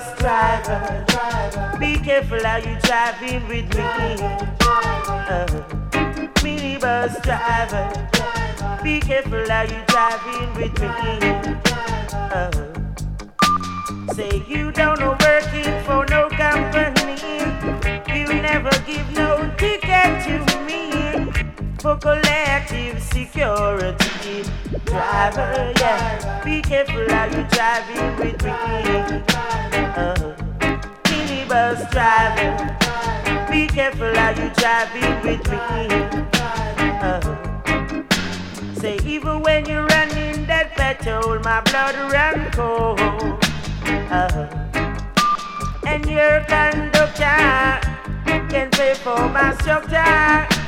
driver, be careful how you driving with me. Minibus driver, be careful how you driving with me. Say you don't know working for no company, you never give no ticket to me. For collective security, driver, yeah, be careful how you driving with me. Minibus driver, be careful how you driving with me. Say even when you're running that petrol, my blood run cold. And your conductor can pay for my structure.